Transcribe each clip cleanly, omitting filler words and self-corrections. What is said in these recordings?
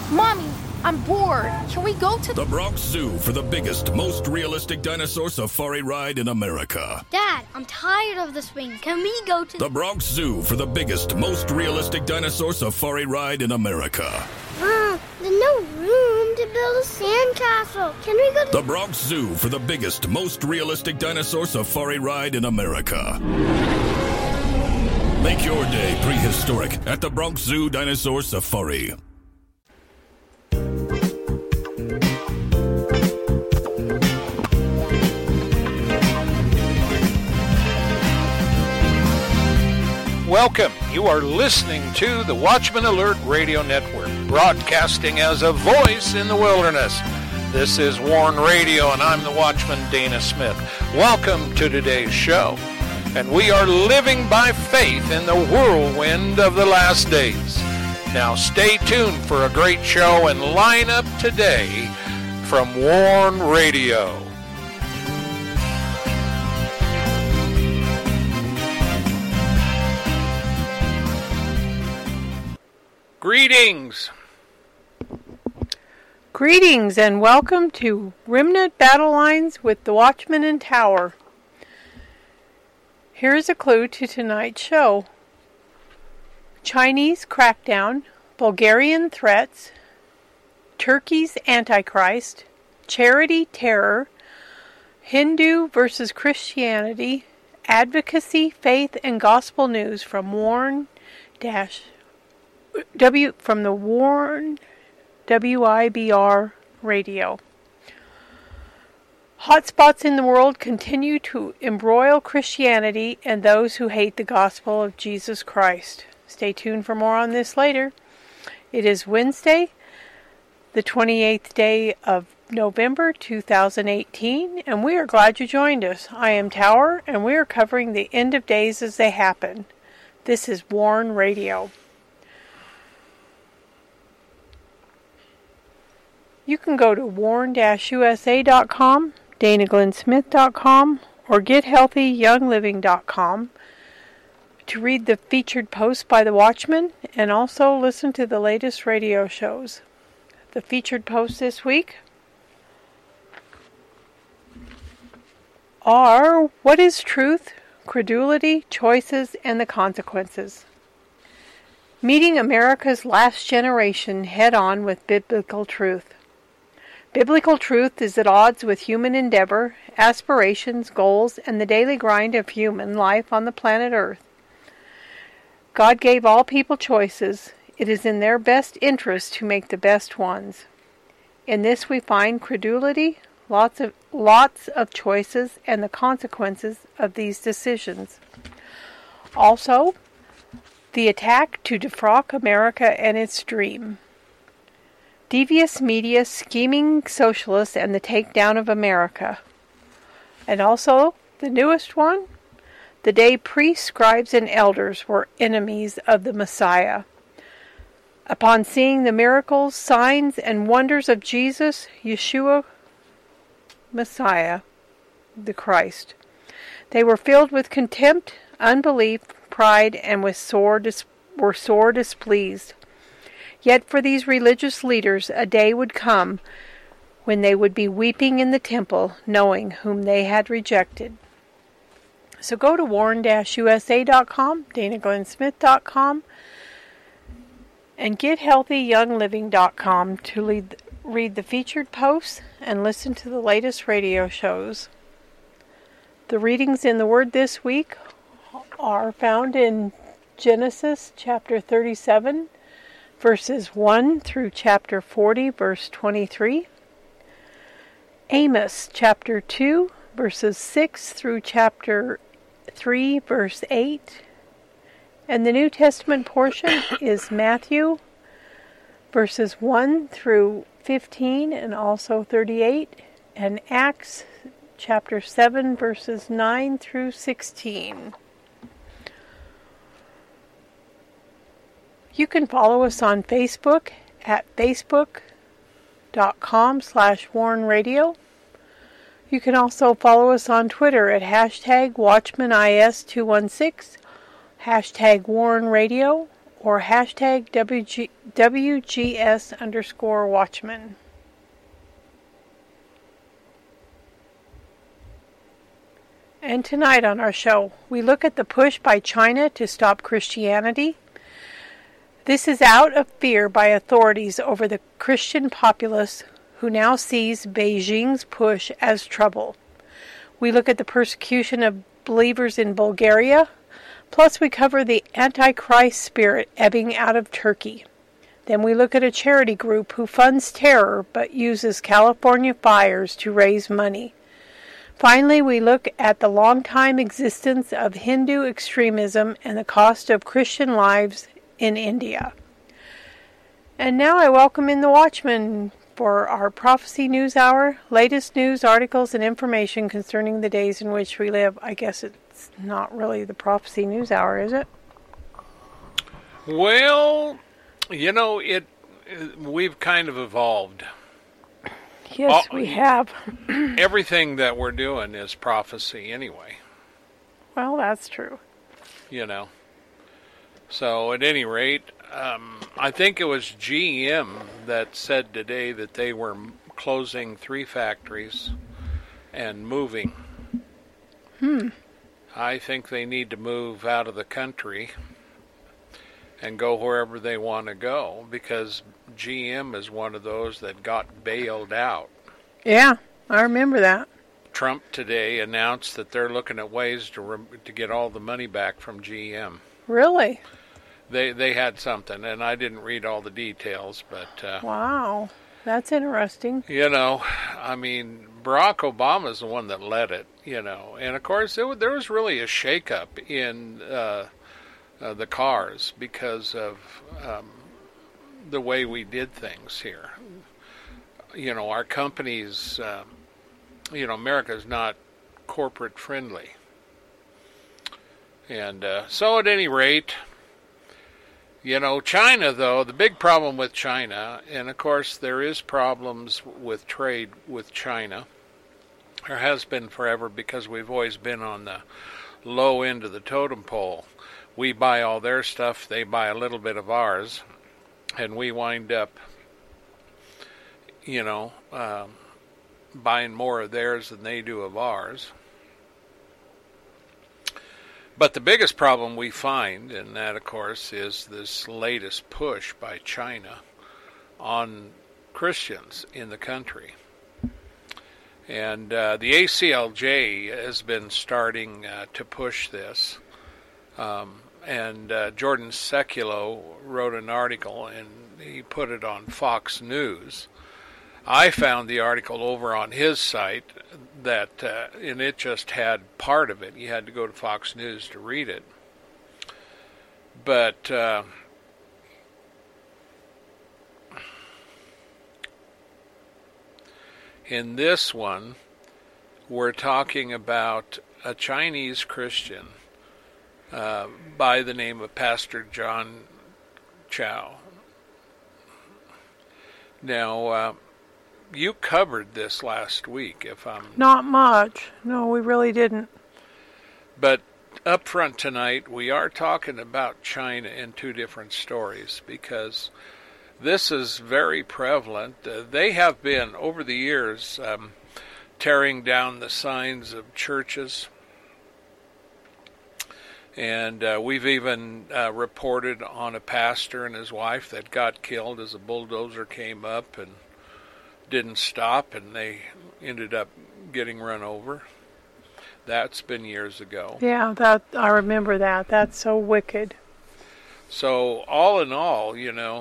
Mommy, I'm bored. Can we go to the Bronx Zoo for the biggest, most realistic dinosaur safari ride in America? Dad, I'm tired of the swing. Can we go to the Bronx Zoo for the biggest, most realistic dinosaur safari ride in America? Mom, there's no room to build a sandcastle. Can we go to the Bronx Zoo for the biggest, most realistic dinosaur safari ride in America? Make your day prehistoric at the Bronx Zoo Dinosaur Safari. Welcome. You are listening to the Watchman Alert Radio Network, broadcasting as a voice in the wilderness. This is Warn Radio, and I'm the Watchman, Dana Smith. Welcome to today's show. And we are living by faith in the whirlwind of the last days. Now stay tuned for a great show and line up today from Warn Radio. Greetings. Greetings and welcome to Remnant Battle Lines with the Watchman and Tower. Here's a clue to tonight's show. Chinese crackdown, Bulgarian threats, Turkey's Antichrist, charity terror, Hindu versus Christianity, advocacy, faith, and gospel news from Warn WIBR Radio. Hotspots in the world continue to embroil Christianity and those who hate the gospel of Jesus Christ. Stay tuned for more on this later. It is Wednesday, the 28th day of November 2018, and we are glad you joined us. I am Tower, and we are covering the end of days as they happen. This is Warn Radio. You can go to warn-usa.com, danaglennsmith.com, or gethealthyyoungliving.com to read the featured posts by the Watchman and also listen to the latest radio shows. The featured posts this week are What is Truth, Credulity, Choices, and the Consequences. Meeting America's last generation head-on with biblical truth. Biblical truth is at odds with human endeavor, aspirations, goals, and the daily grind of human life on the planet Earth. God gave all people choices. It is in their best interest to make the best ones. In this we find credulity, lots of choices, and the consequences of these decisions. Also, the attack to defrock America and its dream. Devious media, scheming socialists, and the takedown of America. And also, the newest one, the day priests, scribes, and elders were enemies of the Messiah. Upon seeing the miracles, signs, and wonders of Jesus, Yeshua, Messiah, the Christ, they were filled with contempt, unbelief, pride, and were sore displeased. Yet for these religious leaders a day would come when they would be weeping in the temple, knowing whom they had rejected. So go to warn-usa.com, danaglennsmith.com, and gethealthyyoungliving.com to read the featured posts and listen to the latest radio shows. The readings in the Word this week are found in Genesis chapter 37, verses 1 through chapter 40, verse 23. Amos chapter 2, verses 6 through chapter 3, verse 8. And the New Testament portion is Matthew, verses 1 through 15 and also 38, and Acts chapter 7, verses 9 through 16. You can follow us on Facebook at facebook.com/warnradio. You can also follow us on Twitter at #WatchmanIS216, #WarnRadio, or hashtag WGS_Watchman. And tonight on our show, we look at the push by China to stop Christianity. This is out of fear by authorities over the Christian populace who now sees Beijing's push as trouble. We look at the persecution of believers in Bulgaria, plus we cover the Antichrist spirit ebbing out of Turkey. Then we look at a charity group who funds terror but uses California fires to raise money. Finally, we look at the long-time existence of Hindu extremism and the cost of Christian lives in India. And now I welcome in the Watchman for our Prophecy News Hour, latest news, articles, and information concerning the days in which we live. I guess it's not really the Prophecy News Hour, is it? Well, we've kind of evolved. Yes, we have. Everything that we're doing is prophecy anyway. Well, that's true. So at any rate, I think it was GM that said today that they were closing 3 factories and moving. I think they need to move out of the country and go wherever they want to go, because GM is one of those that got bailed out. Yeah, I remember that. Trump today announced that they're looking at ways to get all the money back from GM. Really? They had something, and I didn't read all the details, but... wow, that's interesting. Barack Obama's the one that led it, and of course there was really a shakeup in the cars because of the way we did things here. Our companies, America's not corporate friendly. And so at any rate, China, though, the big problem with China, and of course there is problems with trade with China. There has been forever, because we've always been on the low end of the totem pole. We buy all their stuff, they buy a little bit of ours, and we wind up, buying more of theirs than they do of ours. But the biggest problem we find, and that, of course, is this latest push by China on Christians in the country. And the ACLJ has been starting to push this. And Jordan Sekulow wrote an article, and he put it on Fox News. I found the article over on his site, and it just had part of it. You had to go to Fox News to read it. But in this one, we're talking about a Chinese Christian by the name of Pastor John Chow. Now, you covered this last week, if I'm... Not much. No, we really didn't. But up front tonight, we are talking about China in 2 different stories, because this is very prevalent. They have been, over the years, tearing down the signs of churches. And we've even reported on a pastor and his wife that got killed as a bulldozer came up and didn't stop, and they ended up getting run over. That's been years ago. Yeah, I remember that. That's so wicked. So all in all,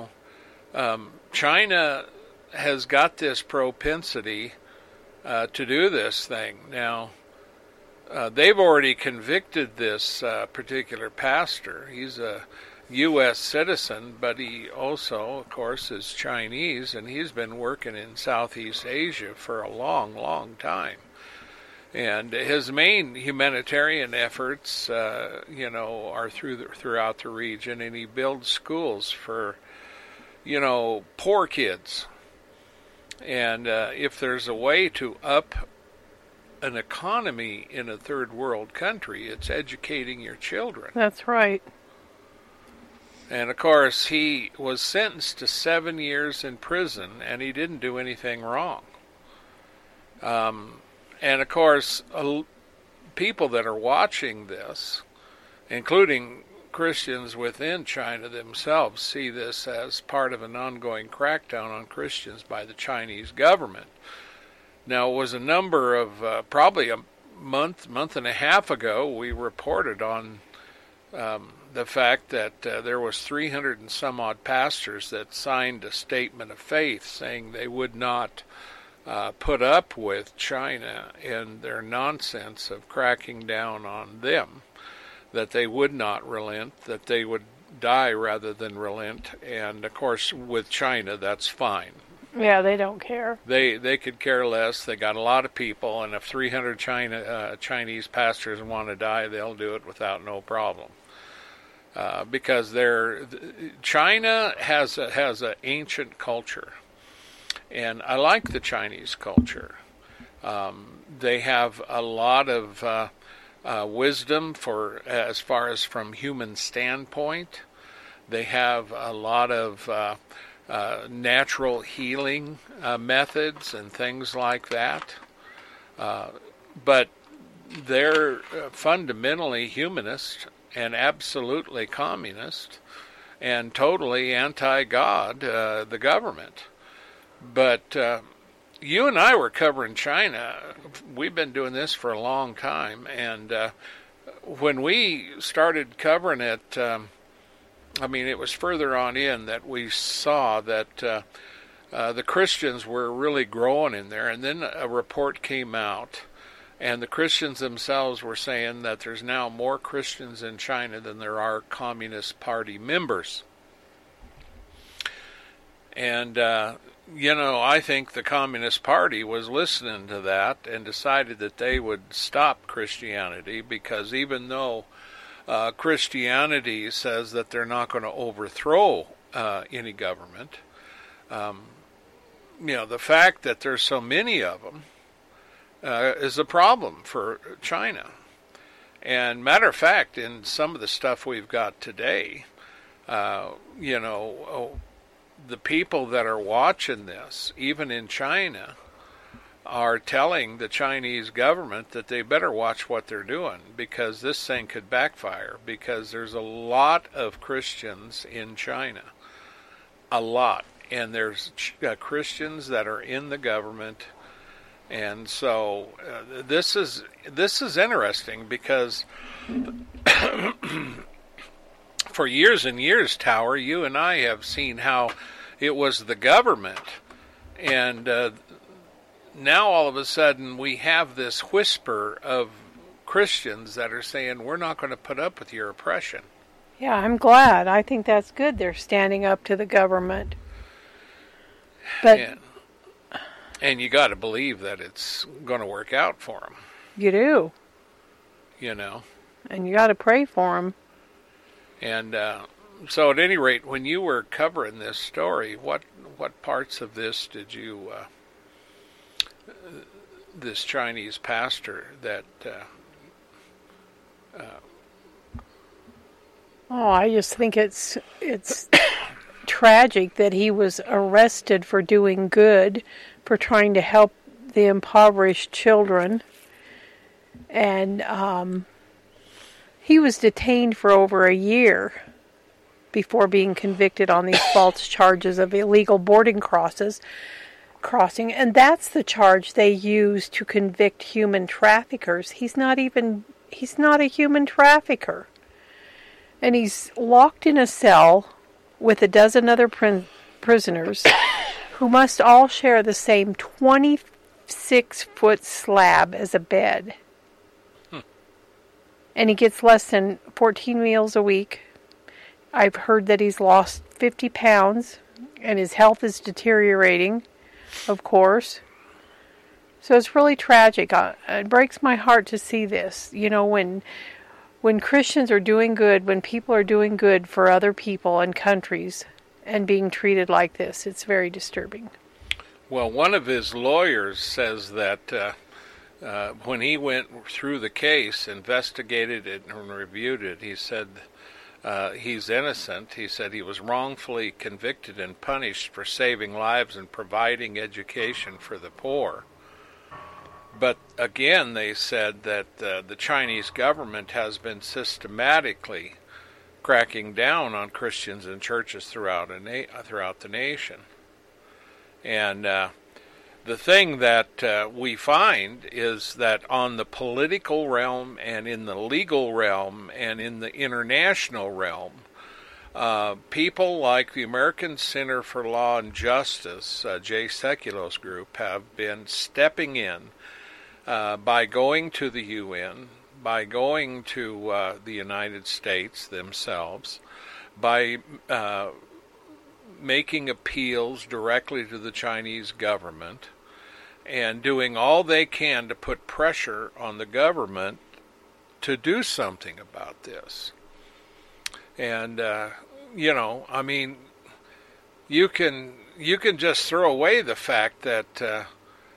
China has got this propensity to do this thing. Now, they've already convicted this particular pastor. He's a U.S. citizen, but he also, of course, is Chinese, and he's been working in Southeast Asia for a long, long time. And his main humanitarian efforts, are throughout the region, and he builds schools for, poor kids. And if there's a way to up an economy in a third world country, it's educating your children. That's right. And, of course, he was sentenced to 7 years in prison, and he didn't do anything wrong. And, of course, people that are watching this, including Christians within China themselves, see this as part of an ongoing crackdown on Christians by the Chinese government. Now, it was a number of, probably a month and a half ago, we reported on the fact that there was 300 and some odd pastors that signed a statement of faith saying they would not put up with China and their nonsense of cracking down on them, that they would not relent, that they would die rather than relent. And, of course, with China, that's fine. Yeah, they don't care. They could care less. They got a lot of people, and if 300 Chinese pastors want to die, they'll do it without no problem. Because China has an ancient culture, and I like the Chinese culture. They have a lot of wisdom as far as from human standpoint. They have a lot of natural healing methods and things like that. But they're fundamentally humanist and absolutely communist and totally anti-God, the government. But you and I were covering China. We've been doing this for a long time, and when we started covering it, it was further on in that we saw that the Christians were really growing in there, and then a report came out, and the Christians themselves were saying that there's now more Christians in China than there are Communist Party members. And, I think the Communist Party was listening to that and decided that they would stop Christianity, because even though Christianity says that they're not going to overthrow any government, the fact that there's so many of them is a problem for China. And matter of fact, in some of the stuff we've got today, the people that are watching this, even in China, are telling the Chinese government that they better watch what they're doing, because this thing could backfire, because there's a lot of Christians in China. A lot. And there's Christians that are in the government. And so this is interesting, because for years and years, Tower, you and I have seen how it was the government, and now all of a sudden we have this whisper of Christians that are saying, we're not going to put up with your oppression. Yeah, I'm glad. I think that's good. They're standing up to the government. But and you got to believe that it's going to work out for them. You do. And you got to pray for them. And so at any rate, when you were covering this story, what parts of this did you, this Chinese pastor that... I just think it's tragic that he was arrested for doing good, for trying to help the impoverished children. And he was detained for over a year before being convicted on these false charges of illegal boarding crossing. And that's the charge they use to convict human traffickers. He's not a human trafficker. And he's locked in a cell with a dozen other prisoners who must all share the same 26-foot slab as a bed. And he gets less than 14 meals a week. I've heard that he's lost 50 pounds, and his health is deteriorating, of course. So it's really tragic. It breaks my heart to see this. When Christians are doing good, when people are doing good for other people and countries and being treated like this, it's very disturbing. Well, one of his lawyers says that when he went through the case, investigated it, and reviewed it, he said he's innocent. He said he was wrongfully convicted and punished for saving lives and providing education for the poor. But again, they said that the Chinese government has been systematically cracking down on Christians and churches throughout the nation. And the thing that we find is that on the political realm and in the legal realm and in the international realm, people like the American Center for Law and Justice, Jay Sekulows group, have been stepping in by going to the UN, by going to the United States themselves, by making appeals directly to the Chinese government, and doing all they can to put pressure on the government to do something about this. And, I mean, you can just throw away the fact that,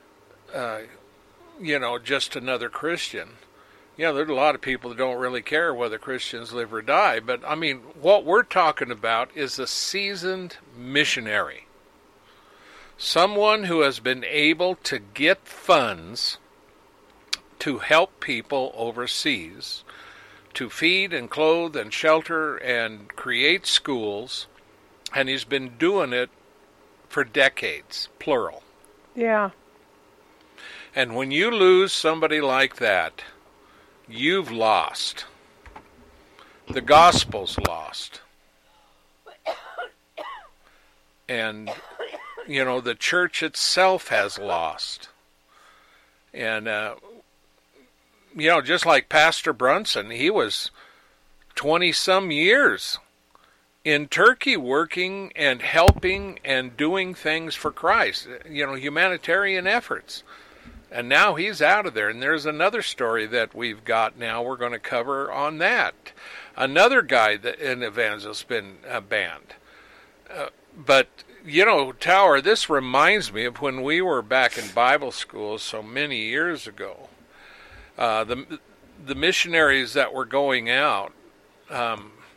just another Christian. There's a lot of people that don't really care whether Christians live or die. But, I mean, what we're talking about is a seasoned missionary. Someone who has been able to get funds to help people overseas, to feed and clothe and shelter and create schools. And he's been doing it for decades, plural. Yeah. And when you lose somebody like that, you've lost. The gospel's lost. And, the church itself has lost. And, just like Pastor Brunson, he was 20-some years in Turkey working and helping and doing things for Christ, humanitarian efforts. And now he's out of there. And there's another story that we've got now we're going to cover on that. Another guy, an evangelist, been banned. But, Tower, this reminds me of when we were back in Bible school so many years ago. The missionaries that were going out, a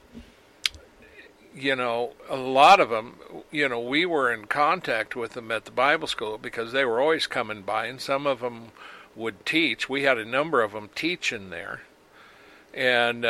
lot of them, we were in contact with them at the Bible school because they were always coming by, and some of them would teach. We had a number of them teaching there. And,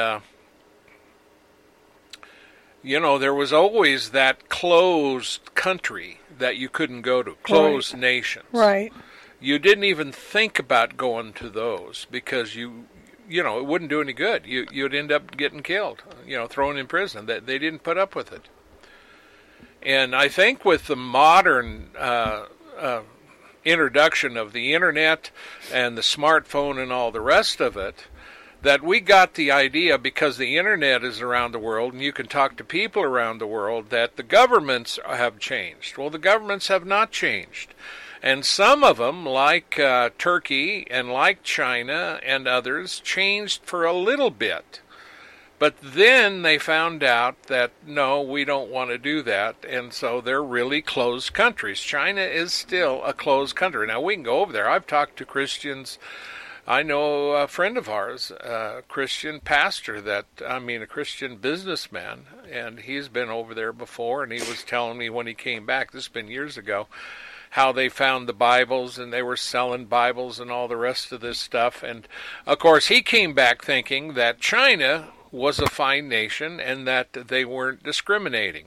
there was always that closed country that you couldn't go to, closed nations. Right. You didn't even think about going to those because it wouldn't do any good. You'd end up getting killed, thrown in prison. They didn't put up with it. And I think with the modern introduction of the internet and the smartphone and all the rest of it, that we got the idea, because the internet is around the world and you can talk to people around the world, that the governments have changed. Well, the governments have not changed. And some of them, like Turkey and like China and others, changed for a little bit. But then they found out that, no, we don't want to do that, and so they're really closed countries. China is still a closed country. Now, we can go over there. I've talked to Christians. I know a friend of ours, a Christian pastor, a Christian businessman, and he's been over there before, and he was telling me when he came back, this has been years ago, how they found the Bibles, and they were selling Bibles and all the rest of this stuff. And, of course, he came back thinking that China was a fine nation and that they weren't discriminating.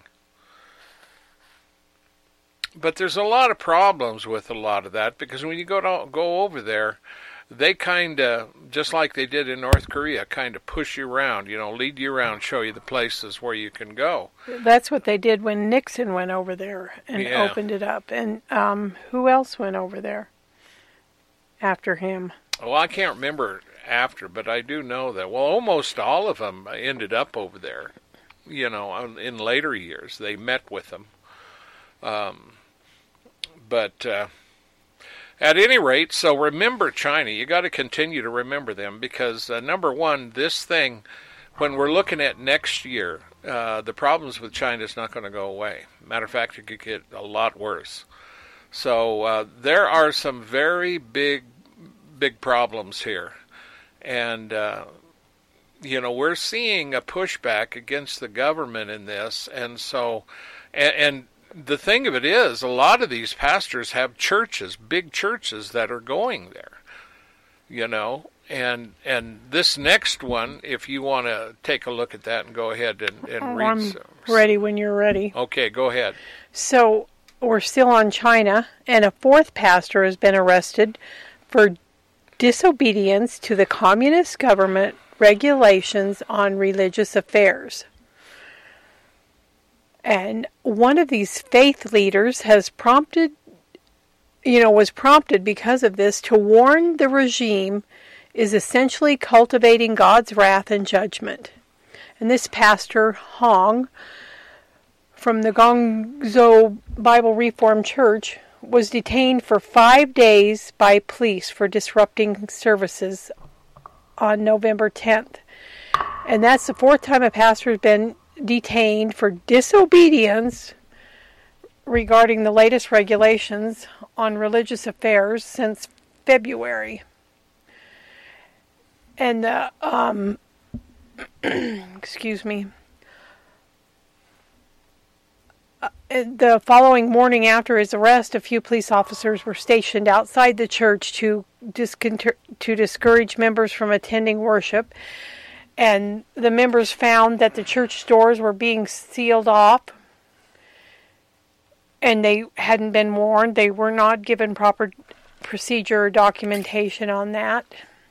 But there's a lot of problems with a lot of that, because when you go over there, they kind of, just like they did in North Korea, kind of push you around, lead you around, show you the places where you can go. That's what they did when Nixon went over there and opened it up. And who else went over there after him? Well, I can't remember after, but I do know that, almost all of them ended up over there, in later years. They met with them. At any rate, so remember China. You got to continue to remember them because, number one, this thing, when we're looking at next year, the problems with China is not going to go away. Matter of fact, it could get a lot worse. So there are some very big problems here. And, we're seeing a pushback against the government in this, and so, and the thing of it is, a lot of these pastors have churches, big churches that are going there, and this next one, if you want to take a look at that and go ahead and read. I'm ready when you're ready. Okay, go ahead. So we're still on China, and a fourth pastor has been arrested for disobedience to the communist government regulations on religious affairs. And one of these faith leaders was prompted because of this to warn the regime is essentially cultivating God's wrath and judgment. And this pastor, Hong, from the Guangzhou Bible Reformed Church, was detained for 5 days by police for disrupting services on November 10th. And that's the fourth time a pastor has been detained for disobedience regarding the latest regulations on religious affairs since February. And excuse me. The following morning after his arrest, a few police officers were stationed outside the church to discourage members from attending worship. And the members found that the church doors were being sealed off, and they hadn't been warned. They were not given proper procedure or documentation on that.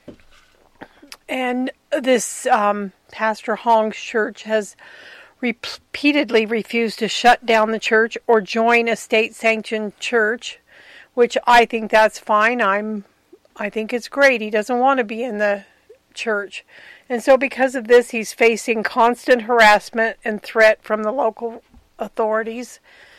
And this Pastor Hong's church has repeatedly refused to shut down the church or join a state-sanctioned church, which I think that's fine. I think it's great. He doesn't want to be in the church. And so because of this, he's facing constant harassment and threat from the local authorities.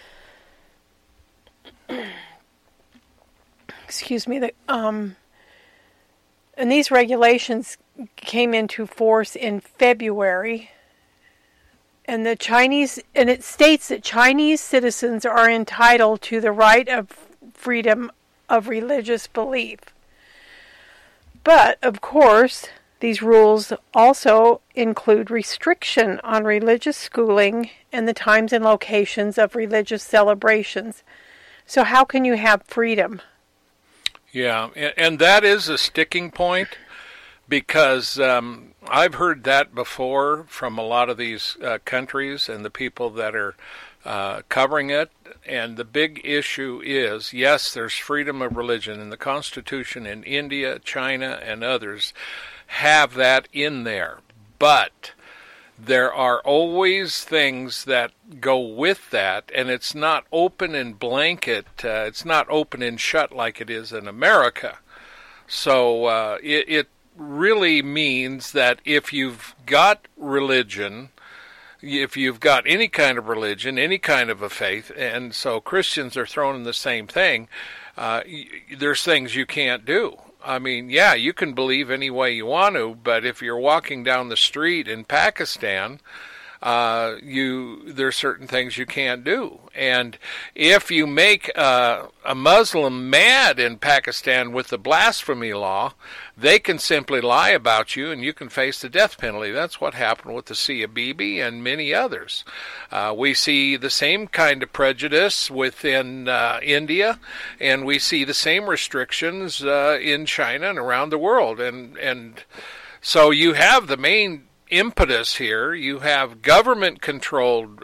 Excuse me. And these regulations came into force in February. And it states that Chinese citizens are entitled to the right of freedom of religious belief. But, of course, these rules also include restriction on religious schooling and the times and locations of religious celebrations. So how can you have freedom? Yeah, and that is a sticking point, because I've heard that before from a lot of these countries and the people that are covering it. And the big issue is, yes, there's freedom of religion, and the Constitution in India, China, and others have that in there. But there are always things that go with that, and it's not open and blanket. It's not open and shut like it is in America. So it really means that if you've got religion, if you've got any kind of religion, any kind of a faith, and so Christians are thrown in the same thing, there's things you can't do. I mean, yeah, you can believe any way you want to, but if you're walking down the street in Pakistan, there's certain things you can't do. And if you make a Muslim mad in Pakistan with the blasphemy law, they can simply lie about you and you can face the death penalty. That's what happened with the Sia Bibi and many others. We see the same kind of prejudice within India, and we see the same restrictions in China and around the world. And so you have the main impetus here. You have government-controlled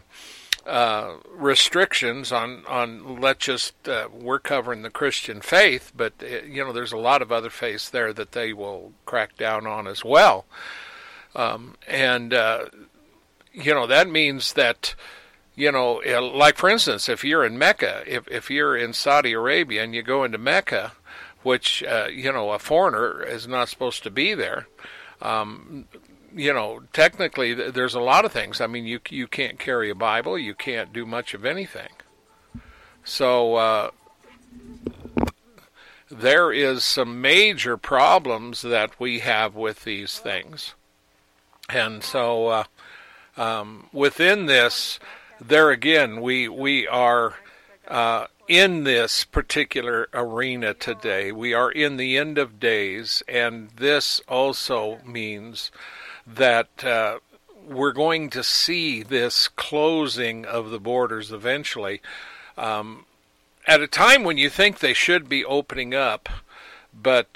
restrictions on we're covering the Christian faith, but there's a lot of other faiths there that they will crack down on as well. That means that, like for instance, if you're in Mecca, if you're in Saudi Arabia and you go into Mecca, which, a foreigner is not supposed to be there, technically there's a lot of things. I mean, you can't carry a Bible, you can't do much of anything. So there is some major problems that we have with these things. And so within this, there again, we are in this particular arena today. We are in the end of days, and this also means that we're going to see this closing of the borders eventually, at a time when you think they should be opening up. But,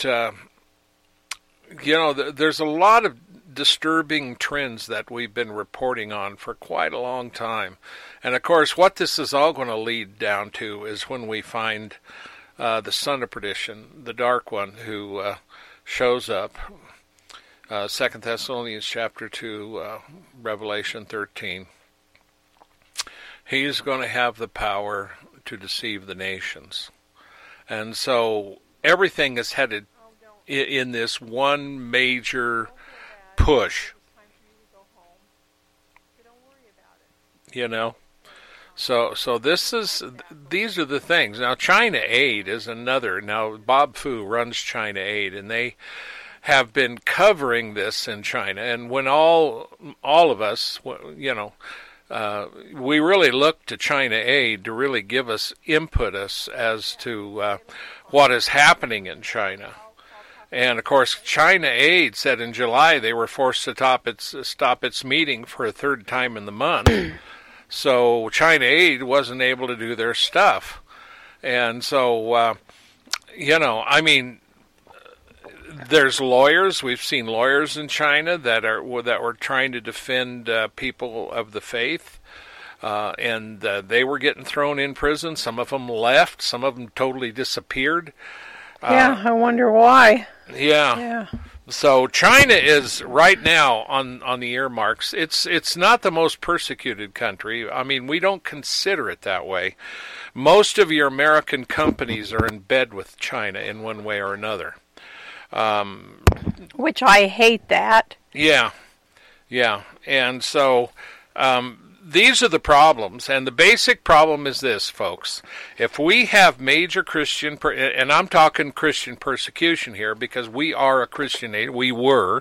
there's a lot of disturbing trends that we've been reporting on for quite a long time. And, of course, what this is all going to lead down to is when we find the son of perdition, the dark one, who shows up. 2 Thessalonians chapter 2, Revelation 13. He's going to have the power to deceive the nations. And so everything is headed in this one major push. So these are the things. Now, China Aid is another. Now, Bob Fu runs China Aid, and they have been covering this in China. And when all of us, we really look to China Aid to really give us input as to what is happening in China. And, of course, China Aid said in July they were forced to stop its meeting for a third time in the month. So China Aid wasn't able to do their stuff. And so, there's lawyers. We've seen lawyers in China that were trying to defend people of the faith. And they were getting thrown in prison. Some of them left. Some of them totally disappeared. I wonder why. Yeah. So China is right now on the earmarks. It's not the most persecuted country. I mean, we don't consider it that way. Most of your American companies are in bed with China in one way or another. Which I hate that. Yeah. And so these are the problems, and the basic problem is this, folks. If we have major Christian, and I'm talking Christian persecution here because we are a Christian aid, we were,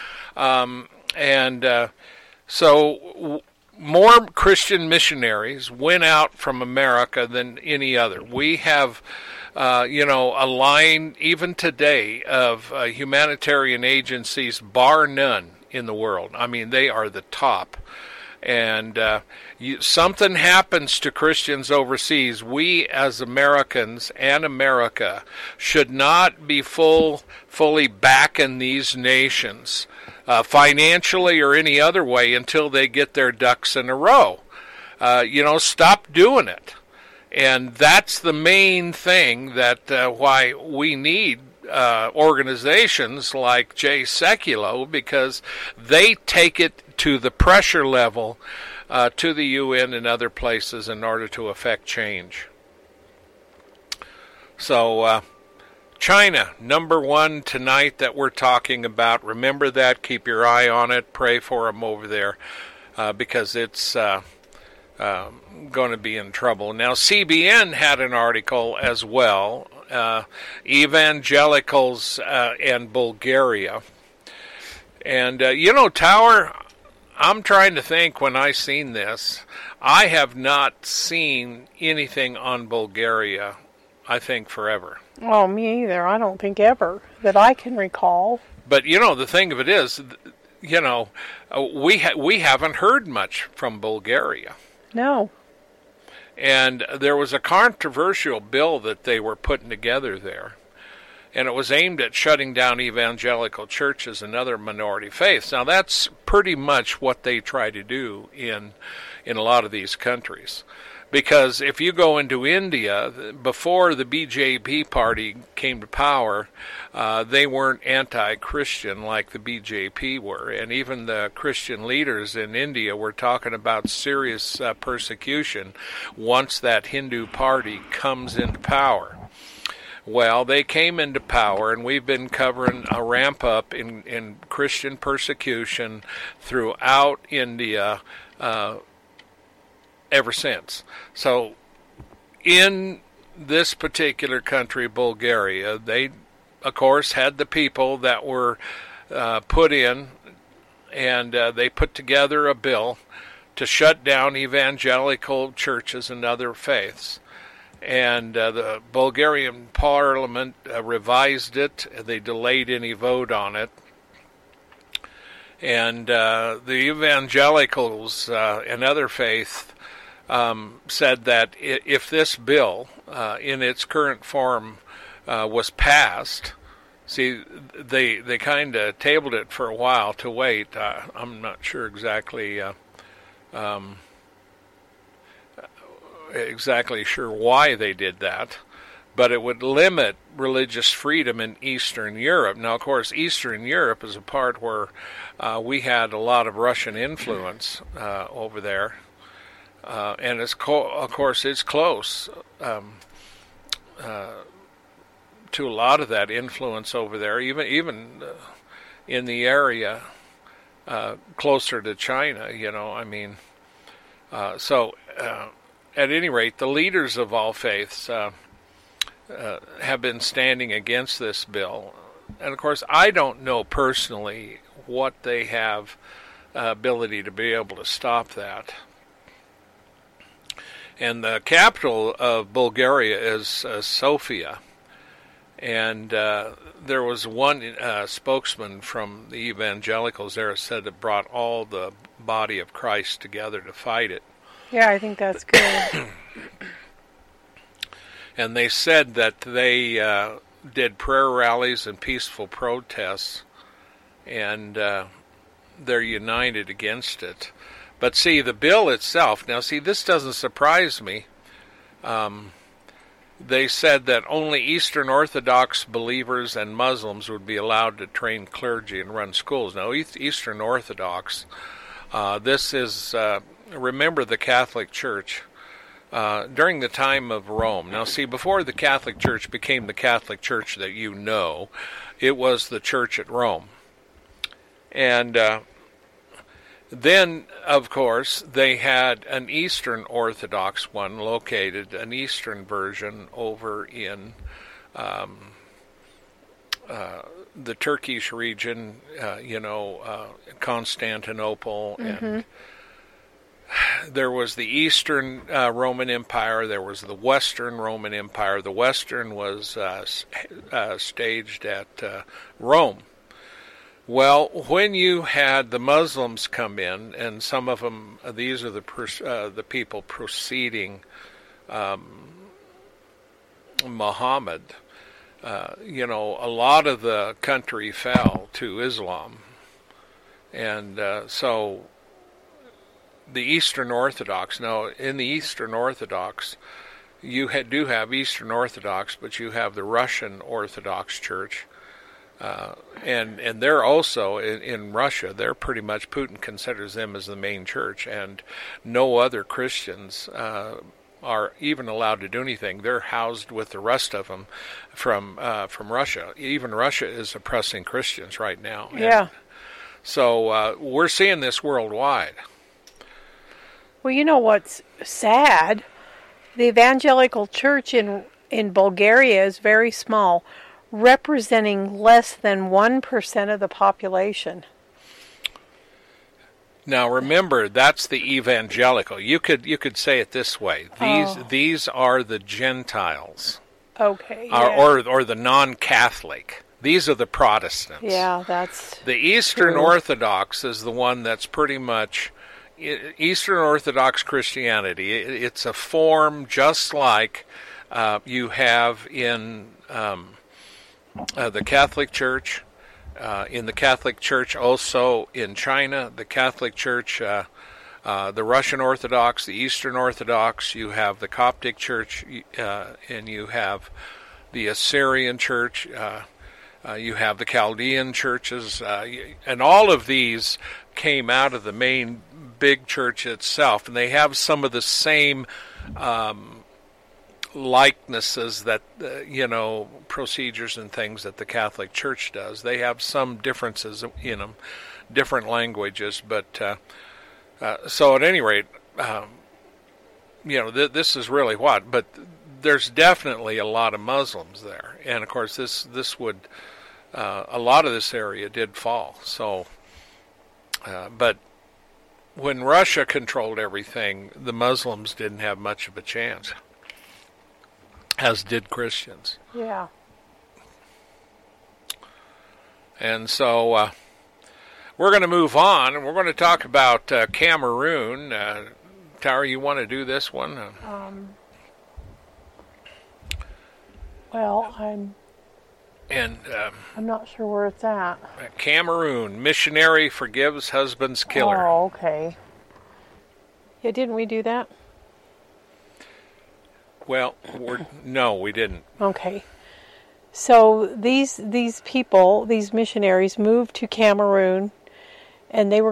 so more Christian missionaries went out from America than any other. We have, a line even today of humanitarian agencies, bar none in the world. I mean, they are the top. And something happens to Christians overseas, we as Americans and America should not be fully backing these nations financially or any other way until they get their ducks in a row. Stop doing it. And that's the main thing that why we need organizations like Jay Sekulow, because they take it to the pressure level to the UN and other places in order to affect change. So China, number one tonight that we're talking about. Remember that. Keep your eye on it. Pray for them over there because it's going to be in trouble. Now, CBN had an article as well, Evangelicals and Bulgaria. And, Tower, I'm trying to think when I seen this. I have not seen anything on Bulgaria, I think, forever. Oh, me either. I don't think ever that I can recall. But, the thing of it is, we haven't heard much from Bulgaria. No. And there was a controversial bill that they were putting together there. And it was aimed at shutting down evangelical churches and other minority faiths. Now, that's pretty much what they try to do in a lot of these countries. Because if you go into India, before the BJP party came to power, they weren't anti-Christian like the BJP were. And even the Christian leaders in India were talking about serious persecution once that Hindu party comes into power. Well, they came into power, and we've been covering a ramp up in Christian persecution throughout India ever since. So in this particular country, Bulgaria, they, of course, had the people that were put in, and they put together a bill to shut down evangelical churches and other faiths. And the Bulgarian parliament revised it. They delayed any vote on it. And the evangelicals and other faiths said that if this bill in its current form was passed, see, they kind of tabled it for a while to wait. I'm not sure exactly sure why they did that, but it would limit religious freedom in Eastern Europe. Now, of course, Eastern Europe is a part where we had a lot of Russian influence over there, and of course it's close to a lot of that influence over there, even in the area closer to China. So at any rate, the leaders of all faiths have been standing against this bill. And of course, I don't know personally what they have ability to be able to stop that. And the capital of Bulgaria is Sofia. And there was one spokesman from the evangelicals there said it brought all the body of Christ together to fight it. Yeah, I think that's good. And they said that they did prayer rallies and peaceful protests, and they're united against it. But see, the bill itself, now see, this doesn't surprise me. They said that only Eastern Orthodox believers and Muslims would be allowed to train clergy and run schools. Now, Eastern Orthodox, this is, remember the Catholic Church during the time of Rome. Now, see, before the Catholic Church became the Catholic Church that you know, it was the Church at Rome. And then, of course, they had an Eastern Orthodox one located, an Eastern version over in the Turkish region, Constantinople, and there was the Eastern Roman Empire, there was the Western Roman Empire. The Western was staged at Rome. Well, when you had the Muslims come in, and some of them, these are the people preceding Muhammad, a lot of the country fell to Islam. And so the Eastern Orthodox, now in the Eastern Orthodox, you do have Eastern Orthodox, but you have the Russian Orthodox Church. And they're also, in Russia, they're pretty much, Putin considers them as the main church, and no other Christians are even allowed to do anything. They're housed with the rest of them from Russia. Even Russia is oppressing Christians right now. Yeah. And so we're seeing this worldwide. Well, you know what's sad? The evangelical church in Bulgaria is very small, representing less than 1% of the population. Now remember, that's the evangelical. You could say it this way: these are the Gentiles. Okay. Yeah. Or the non-Catholic. These are the Protestants. Yeah, that's the Eastern true. Orthodox is the one that's pretty much Eastern Orthodox Christianity. It's a form just like you have in the Catholic Church. In the Catholic Church, also in China, the Catholic Church, the Russian Orthodox, the Eastern Orthodox, you have the Coptic Church, and you have the Assyrian Church, you have the Chaldean churches, and all of these came out of the main big church itself, and they have some of the same likenesses that, procedures and things that the Catholic Church does. They have some differences in them, different languages, but so at any rate, this is really what, but there's definitely a lot of Muslims there, and of course this would, a lot of this area did fall, so, but when Russia controlled everything, the Muslims didn't have much of a chance, as did Christians. Yeah. And so We're going to move on, and we're going to talk about Cameroon. Tara, you want to do this one? Well, I'm not sure where it's at. Cameroon, missionary forgives husband's killer. Oh, okay. Yeah, didn't we do that? Well, no, we didn't. Okay. So these people, these missionaries, moved to Cameroon, and they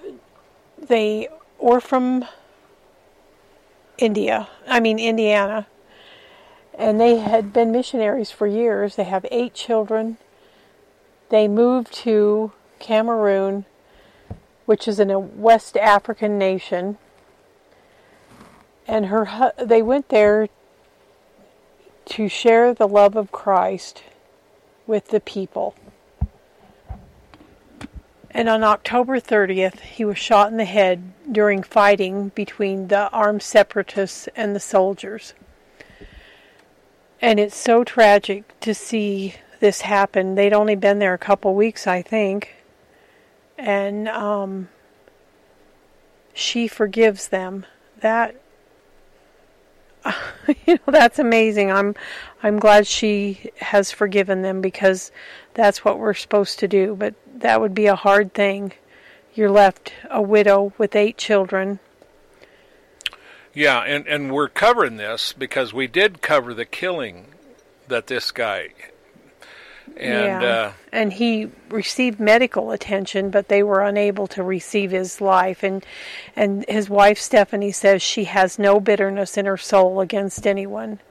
were from Indiana, and they had been missionaries for years. They have 8 children. They moved to Cameroon, which is in a West African nation, and they went there to share the love of Christ with the people. And on October 30th, he was shot in the head during fighting between the armed separatists and the soldiers. And it's so tragic to see this happen. They'd only been there a couple weeks, I think. And she forgives them. That that's amazing. I'm glad she has forgiven them, because that's what we're supposed to do. But that would be a hard thing. You're left a widow with 8 children. Yeah, and we're covering this because we did cover the killing that this guy. And he received medical attention, but they were unable to receive his life. And his wife, Stephanie, says she has no bitterness in her soul against anyone.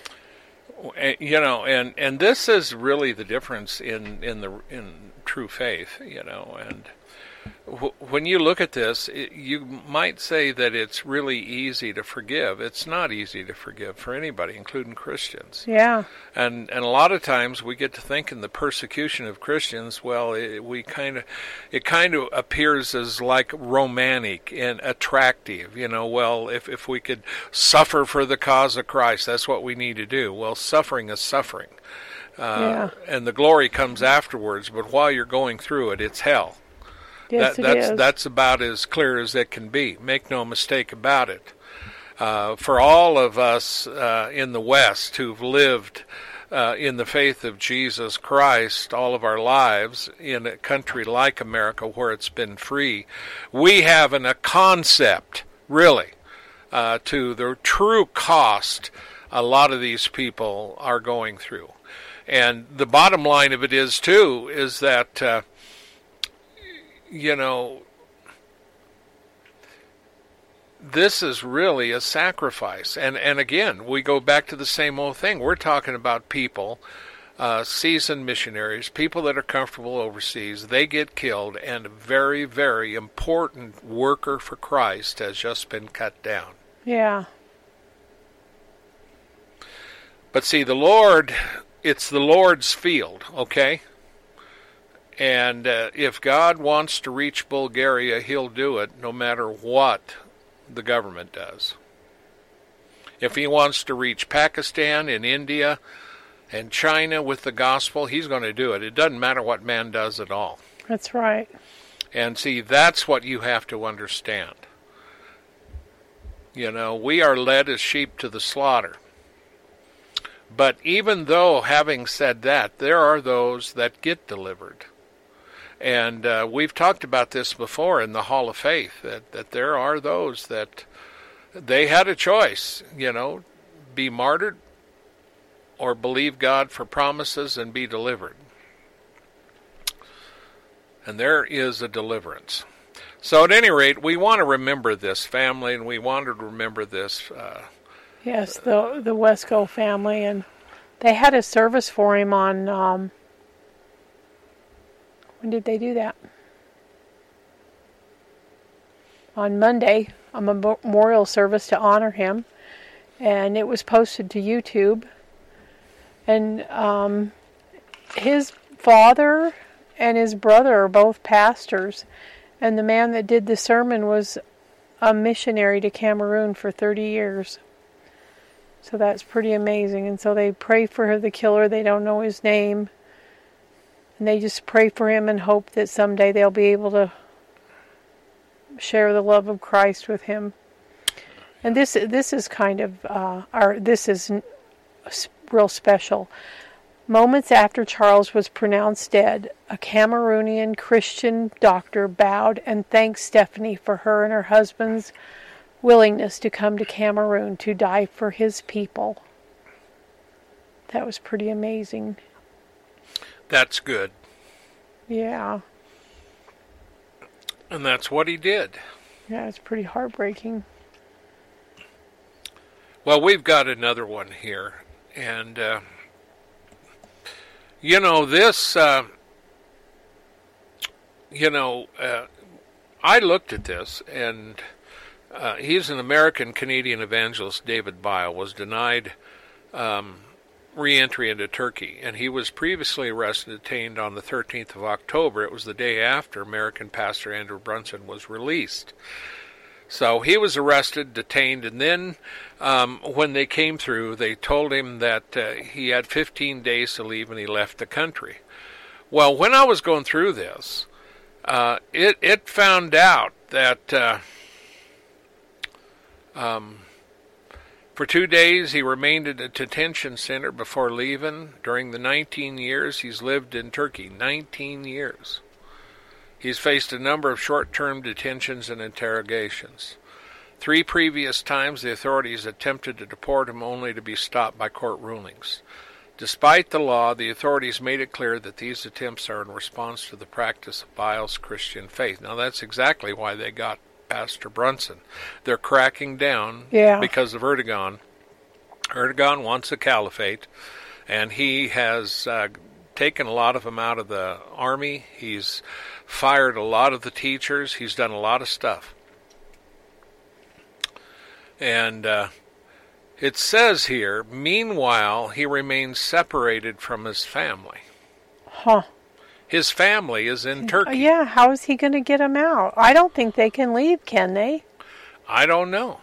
And this is really the difference in true faith, and when you look at this, you might say that it's really easy to forgive. It's not easy to forgive for anybody, including Christians. Yeah. And a lot of times we get to thinking the persecution of Christians, well, it kind of appears as like romantic and attractive. Well, if we could suffer for the cause of Christ, that's what we need to do. Well, suffering is suffering. And the glory comes afterwards, but while you're going through it, it's hell. Yes, That's about as clear as it can be. Make no mistake about it. For all of us in the West who've lived in the faith of Jesus Christ all of our lives in a country like America where it's been free, we have a concept, really, to the true cost a lot of these people are going through. And the bottom line of it is that this is really a sacrifice. And again, we go back to the same old thing. We're talking about people, seasoned missionaries, people that are comfortable overseas. They get killed, and a very, very important worker for Christ has just been cut down. Yeah. But see, it's the Lord's field, okay? And if God wants to reach Bulgaria, he'll do it no matter what the government does. If he wants to reach Pakistan and India and China with the gospel, he's going to do it. It doesn't matter what man does at all. That's right. And see, that's what you have to understand. We are led as sheep to the slaughter. But even though, having said that, there are those that get delivered. And we've talked about this before in the Hall of Faith, that there are those that they had a choice, be martyred or believe God for promises and be delivered. And there is a deliverance. So at any rate, we want to remember this family, and we want to remember this. Yes, the Wesco family, and they had a service for him on... when did they do that? On Monday, a memorial service to honor him, and it was posted to YouTube. And his father and his brother are both pastors, and the man that did the sermon was a missionary to Cameroon for 30 years. So that's pretty amazing. And so they pray for the killer. They don't know his name. And they just pray for him and hope that someday they'll be able to share the love of Christ with him. And this is kind of this is real special. Moments after Charles was pronounced dead, a Cameroonian Christian doctor bowed and thanked Stephanie for her and her husband's willingness to come to Cameroon to die for his people. That was pretty amazing. That's good. Yeah. And that's what he did. Yeah, it's pretty heartbreaking. Well, we've got another one here. And, this, I looked at this, and he's an American-Canadian evangelist, David Bile, was denied re-entry into Turkey, and he was previously arrested and detained on the 13th of October. It was the day after American pastor Andrew Brunson was released. So he was arrested, detained, and then when they came through, they told him that he had 15 days to leave, and he left the country. Well, when I was going through this, it found out that for 2 days he remained at a detention center before leaving. During the 19 years he's lived in Turkey, 19 years. He's faced a number of short-term detentions and interrogations. 3 previous times the authorities attempted to deport him only to be stopped by court rulings. Despite the law, the authorities made it clear that these attempts are in response to the practice of Bile's Christian faith. Now that's exactly why they got Pastor Brunson. They're cracking down because of Erdogan. Erdogan wants a caliphate, and he has taken a lot of them out of the army. He's fired a lot of the teachers. He's done a lot of stuff. And it says here, meanwhile, he remains separated from his family. Huh. His family is in Turkey. Yeah, how is he going to get them out? I don't think they can leave, can they? I don't know.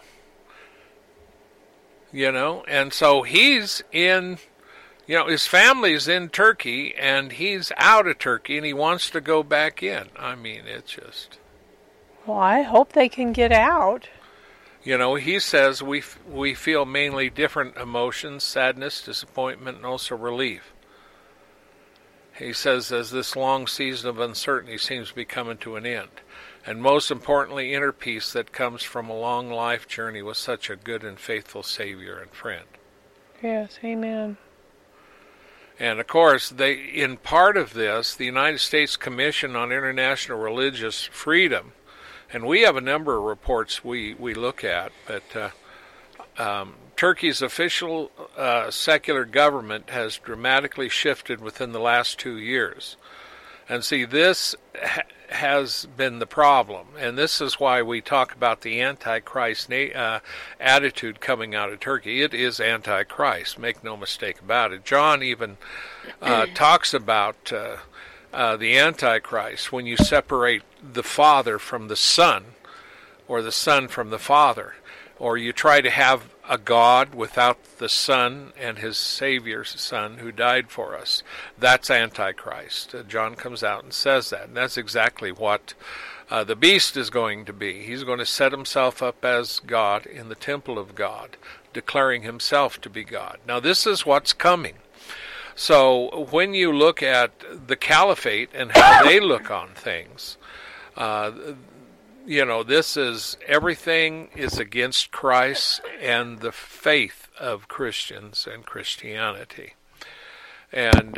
And so he's in, his family's in Turkey, and he's out of Turkey, and he wants to go back in. I mean, it's just... Well, I hope they can get out. He says we feel mainly different emotions, sadness, disappointment, and also relief. He says as this long season of uncertainty seems to be coming to an end, and most importantly, inner peace that comes from a long life journey with such a good and faithful Savior and friend. Yes, amen. And of course, in part of this, the United States Commission on International Religious Freedom, and we have a number of reports we look at, but Turkey's official secular government has dramatically shifted within the last 2 years. And see, this has been the problem. And this is why we talk about the Antichrist attitude coming out of Turkey. It is Antichrist, make no mistake about it. John even talks about the Antichrist when you separate the Father from the Son, or the Son from the Father, or you try to have a God without the Son and his Savior's Son who died for us. That's Antichrist. John comes out and says that. And that's exactly what the beast is going to be. He's going to set himself up as God in the temple of God, declaring himself to be God. Now this is what's coming. So when you look at the caliphate and how they look on things, this is, everything is against Christ and the faith of Christians and Christianity. And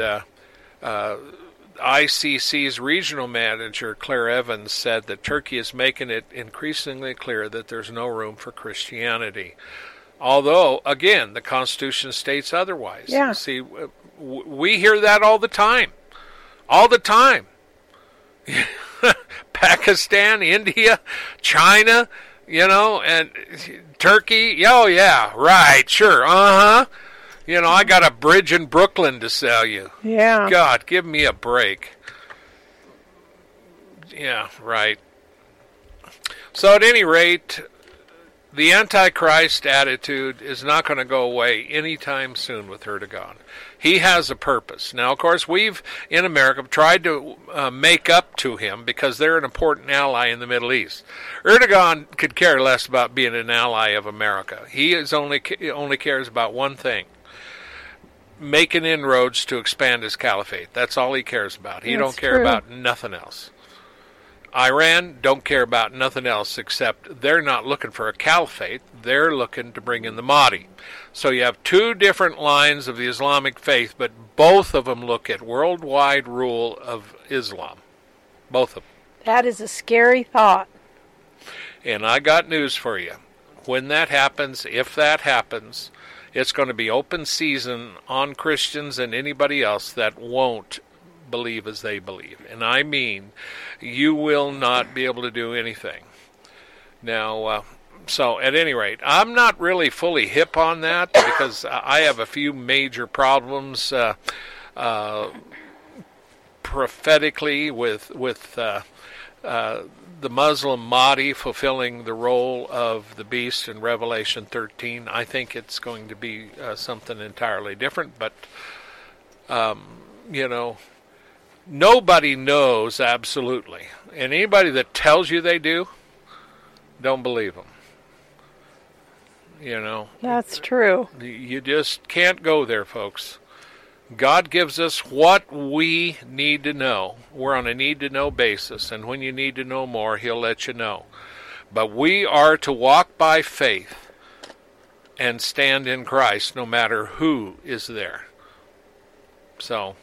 ICC's regional manager, Claire Evans, said that Turkey is making it increasingly clear that there's no room for Christianity. Although, again, the Constitution states otherwise. Yeah. See, we hear that all the time. All the time. Pakistan, India, China, and Turkey. Oh, yeah, right, sure, I got a bridge in Brooklyn to sell you. Yeah. God, give me a break. Yeah, right. So at any rate, the Antichrist attitude is not going to go away anytime soon with Erdogan. He has a purpose. Now, of course, we've, in America, tried to make up to him because they're an important ally in the Middle East. Erdogan could care less about being an ally of America. He only cares about one thing: making inroads to expand his caliphate. That's all he cares about. He don't care about nothing else. Iran don't care about nothing else except they're not looking for a caliphate. They're looking to bring in the Mahdi. So you have two different lines of the Islamic faith, but both of them look at worldwide rule of Islam. Both of them. That is a scary thought. And I got news for you. When that happens, if that happens, it's going to be open season on Christians and anybody else that won't believe as they believe. And I mean, you will not be able to do anything. Now, so at any rate, I'm not really fully hip on that because I have a few major problems prophetically with the Muslim Mahdi fulfilling the role of the beast in Revelation 13. I think it's going to be something entirely different, but nobody knows absolutely. And anybody that tells you they do, don't believe them. That's true. You just can't go there, folks. God gives us what we need to know. We're on a need-to-know basis, and when you need to know more, He'll let you know. But we are to walk by faith and stand in Christ no matter who is there. So,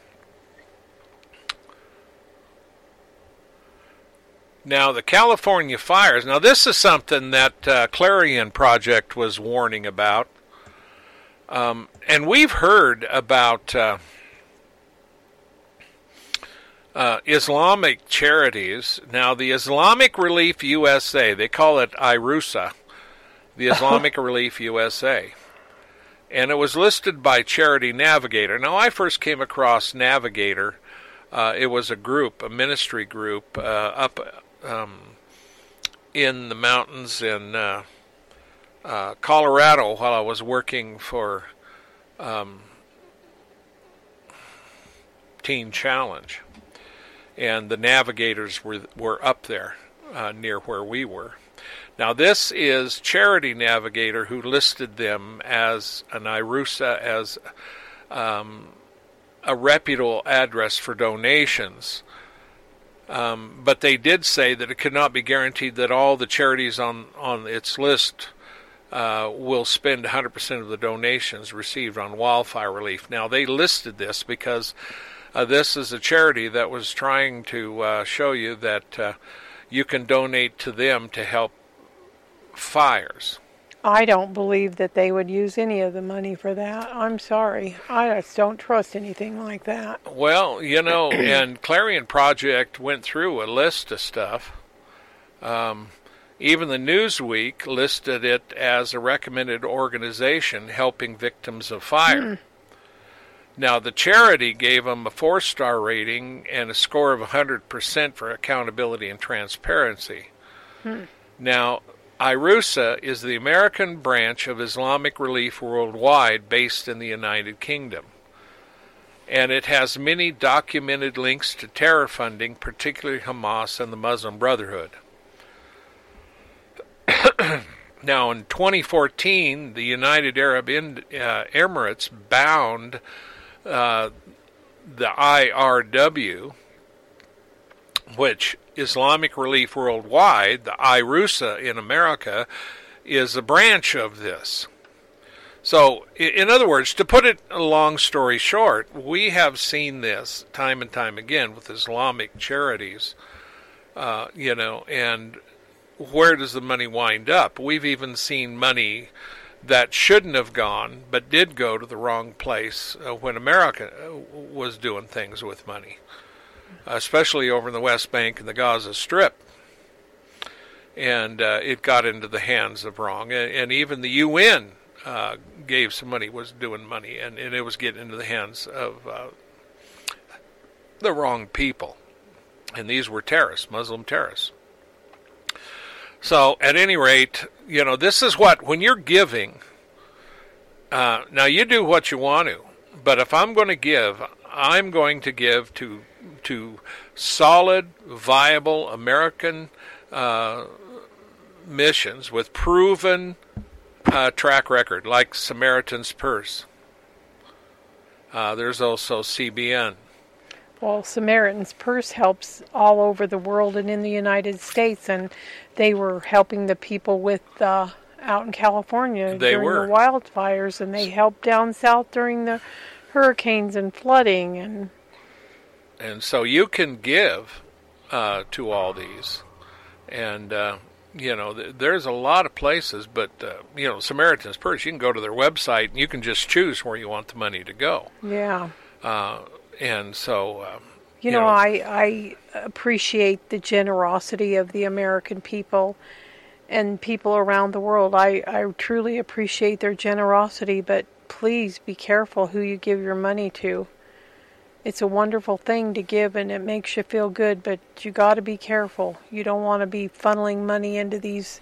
now the California fires. Now this is something that Clarion Project was warning about. And we've heard about Islamic charities. Now, the Islamic Relief USA, they call it IRUSA, the Islamic Relief USA. And it was listed by Charity Navigator. Now, I first came across Navigator. It was a group, a ministry group, up in the mountains in Colorado while I was working for Teen Challenge, and the Navigators were up there near where we were. Now this is Charity Navigator who listed them as an IRUSA, as a reputable address for donations. But they did say that it could not be guaranteed that all the charities on its list will spend 100% of the donations received on wildfire relief. Now, they listed this because this is a charity that was trying to show you that you can donate to them to help fires. I don't believe that they would use any of the money for that. I'm sorry. I just don't trust anything like that. Well, and Clarion Project went through a list of stuff. Even the Newsweek listed it as a recommended organization helping victims of fire. Now, the charity gave them a 4-star rating and a score of 100% for accountability and transparency. Now, IRUSA is the American branch of Islamic Relief Worldwide based in the United Kingdom. And it has many documented links to terror funding, particularly Hamas and the Muslim Brotherhood. Now, in 2014, the United Arab Emirates bound the IRW, which Islamic Relief Worldwide, the IRUSA in America, is a branch of this. So, in other words, to put it a long story short, we have seen this time and time again with Islamic charities, and where does the money wind up? We've even seen money that shouldn't have gone, but did go to the wrong place when America was doing things with money, especially over in the West Bank and the Gaza Strip. And it got into the hands of wrong. And even the UN gave some money, was doing money, and it was getting into the hands of the wrong people. And these were terrorists, Muslim terrorists. So at any rate, this is when you're giving, now you do what you want to, but if I'm going to give, I'm going to give to solid, viable American missions with proven track record, like Samaritan's Purse. There's also CBN. Well, Samaritan's Purse helps all over the world and in the United States, and they were helping the people with out in California during the wildfires, and they helped down south during the hurricanes and flooding. And so you can give to all these, and there's a lot of places, but Samaritan's Purse, you can go to their website and you can just choose where you want the money to go. Yeah. And so, I appreciate the generosity of the American people and people around the world. I truly appreciate their generosity, but please be careful who you give your money to. It's a wonderful thing to give, and it makes you feel good, but you got to be careful. You don't want to be funneling money into these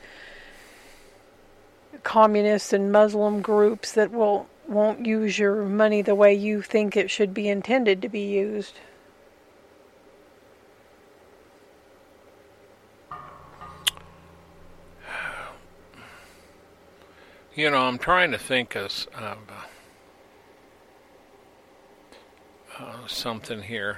communist and Muslim groups that won't use your money the way you think it should be intended to be used. I'm trying to think of something here.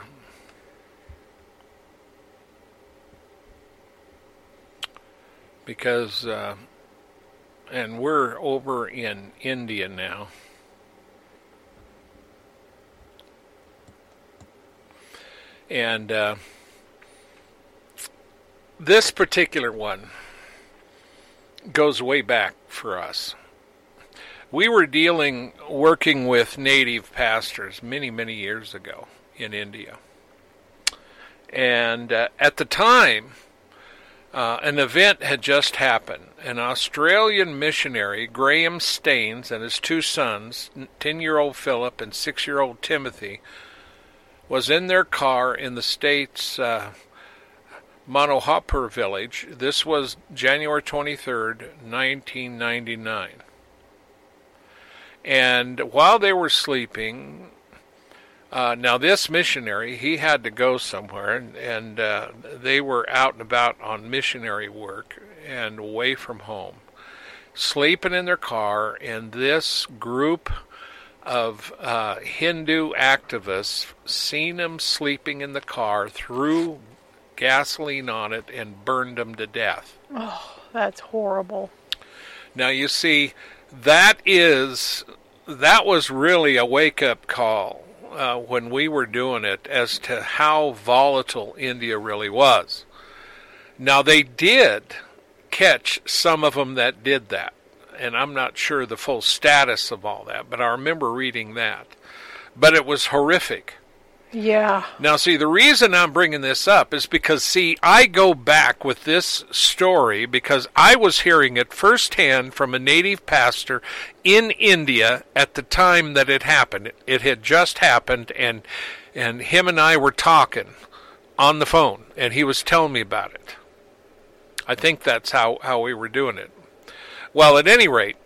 Because, and we're over in India now. And this particular one goes way back for us. We were working with native pastors many, many years ago in India. And at the time, an event had just happened. An Australian missionary, Graham Staines, and his two sons, 10-year-old Philip and 6-year-old Timothy, was in their car in the state's Manohapur village. This was January 23rd, 1999. And while they were sleeping, now this missionary, he had to go somewhere, and they were out and about on missionary work and away from home, sleeping in their car, and this group of Hindu activists seen them sleeping in the car, threw gasoline on it, and burned them to death. Oh, that's horrible. Now you see, that was really a wake-up call when we were doing it as to how volatile India really was. Now they did catch some of them that did that, and I'm not sure the full status of all that, but I remember reading that. But it was horrific. Yeah. Now, see, the reason I'm bringing this up is because, I go back with this story because I was hearing it firsthand from a native pastor in India at the time that it happened. It had just happened, and him and I were talking on the phone, and he was telling me about it. I think that's how we were doing it. Well, at any rate,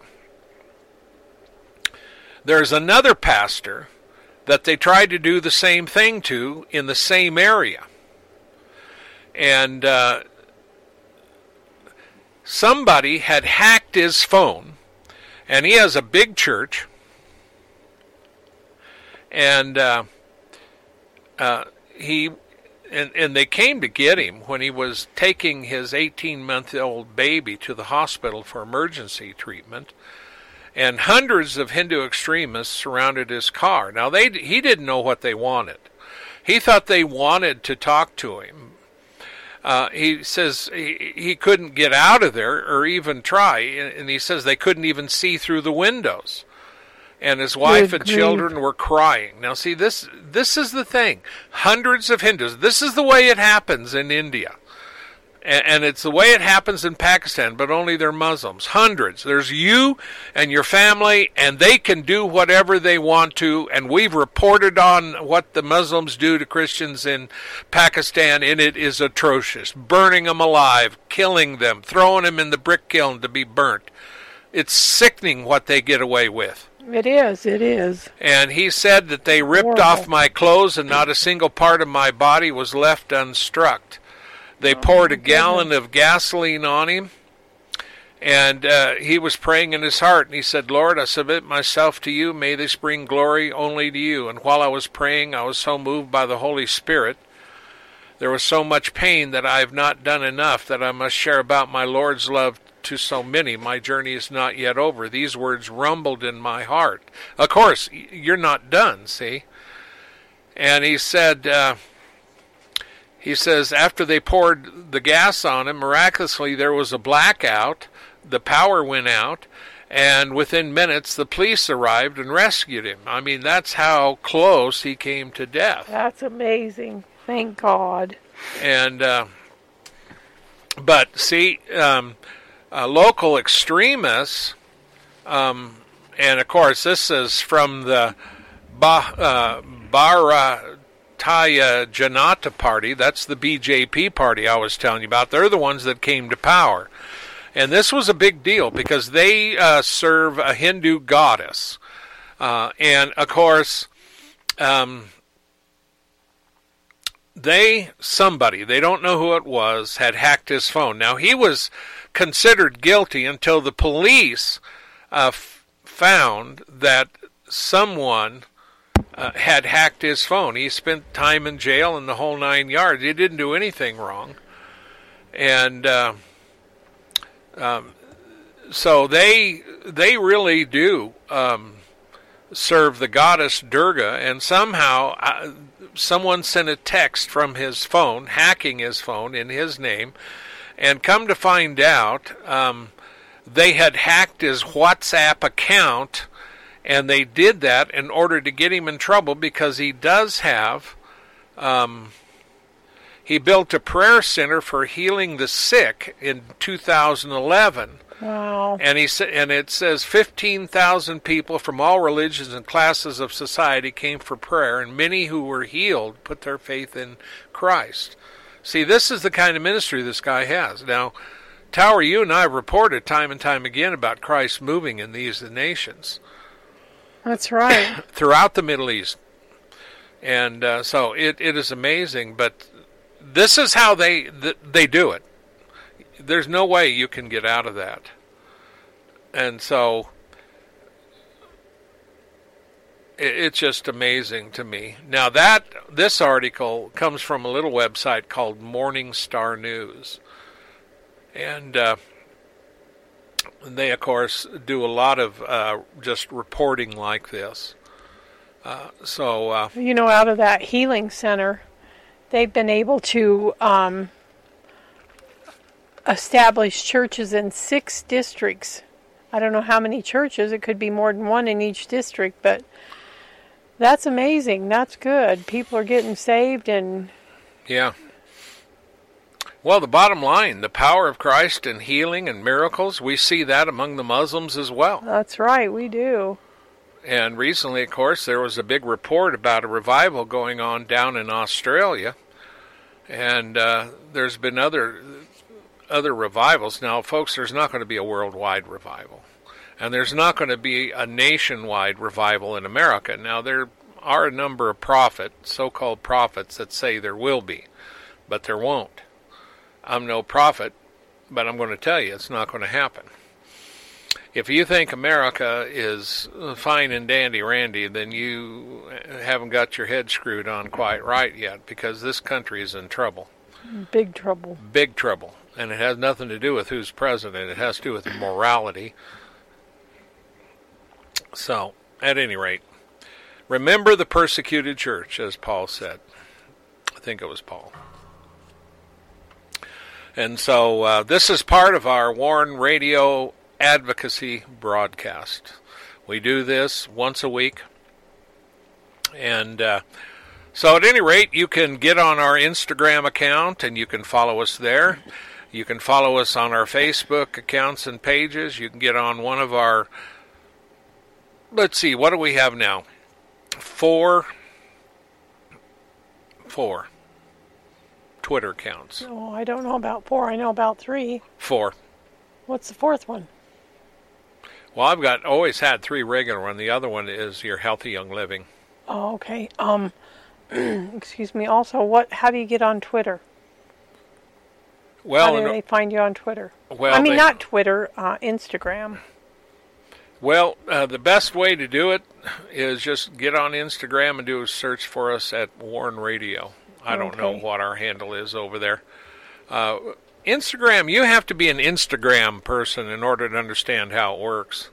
there's another pastor that they tried to do the same thing to in the same area. And somebody had hacked his phone, and he has a big church, and they came to get him when he was taking his 18-month-old baby to the hospital for emergency treatment. And hundreds of Hindu extremists surrounded his car. Now, he didn't know what they wanted. He thought they wanted to talk to him. He says he couldn't get out of there or even try. And he says they couldn't even see through the windows. And his wife and children were crying. Now, see, this is the thing. Hundreds of Hindus. This is the way it happens in India. And it's the way it happens in Pakistan, but only they're Muslims. Hundreds. There's you and your family, and they can do whatever they want to. And we've reported on what the Muslims do to Christians in Pakistan, and it is atrocious. Burning them alive, killing them, throwing them in the brick kiln to be burnt. It's sickening what they get away with. It is. And he said that they ripped off my clothes and not a single part of my body was left unstruck. They poured a gallon of gasoline on him, and he was praying in his heart, and he said, Lord, I submit myself to you. May this bring glory only to you. And while I was praying, I was so moved by the Holy Spirit. There was so much pain that I have not done enough that I must share about my Lord's love to so many. My journey is not yet over. These words rumbled in my heart. Of course, you're not done, see? And he said... He says, after they poured the gas on him, miraculously there was a blackout, the power went out, and within minutes the police arrived and rescued him. I mean, that's how close he came to death. That's amazing. Thank God. And, but see, local extremists, and of course this is from the Bharatiya Janata Party. That's the BJP party I was telling you about. They're the ones that came to power. And this was a big deal because they serve a Hindu goddess. And, of course, somebody, they don't know who it was, had hacked his phone. Now, he was considered guilty until the police found that someone had hacked his phone. He spent time in jail and the whole 9 yards. He didn't do anything wrong. And so they really do serve the goddess Durga, and somehow someone sent a text from his phone, hacking his phone in his name, and come to find out they had hacked his WhatsApp account. And they did that in order to get him in trouble because he does have, he built a prayer center for healing the sick in 2011. Wow. And it says 15,000 people from all religions and classes of society came for prayer, and many who were healed put their faith in Christ. See, this is the kind of ministry this guy has. Now, Tower, you and I have reported time and time again about Christ moving in these nations. That's right. Throughout the Middle East. And so it is amazing, but this is how they do it. There's no way you can get out of that. And so it's just amazing to me. Now this article comes from a little website called Morning Star News. And they, of course, do a lot of just reporting like this. You know, out of that healing center, they've been able to establish churches in 6 districts. I don't know how many churches. It could be more than one in each district, but that's amazing. That's good. People are getting saved and... Yeah. Well, the bottom line, the power of Christ and healing and miracles, we see that among the Muslims as well. That's right, we do. And recently, of course, there was a big report about a revival going on down in Australia. And there's been other revivals. Now, folks, there's not going to be a worldwide revival. And there's not going to be a nationwide revival in America. Now, there are a number of prophets, so-called prophets, that say there will be. But there won't. I'm no prophet, but I'm going to tell you it's not going to happen. If you think America is fine and dandy-randy, then you haven't got your head screwed on quite right yet, because this country is in trouble. Big trouble. Big trouble. And it has nothing to do with who's president. It has to do with morality. So, at any rate, remember the persecuted church, as Paul said. I think it was Paul. And so this is part of our Warn Radio advocacy broadcast. We do this once a week. And so at any rate, you can get on our Instagram account and you can follow us there. You can follow us on our Facebook accounts and pages. You can get on one of our, let's see, what do we have now? Four Twitter accounts. Oh, I don't know about 4. I know about 3. 4. What's the 4th one? Well, I've always had 3 regular ones. The other one is your Healthy Young Living. Oh, okay. Excuse me. Also, how do you get on Twitter? Well, how do they find you on Twitter? Well, not Twitter, Instagram. Well, the best way to do it is just get on Instagram and do a search for us at Warn Radio. I don't know what our handle is over there. Instagram, you have to be an Instagram person in order to understand how it works.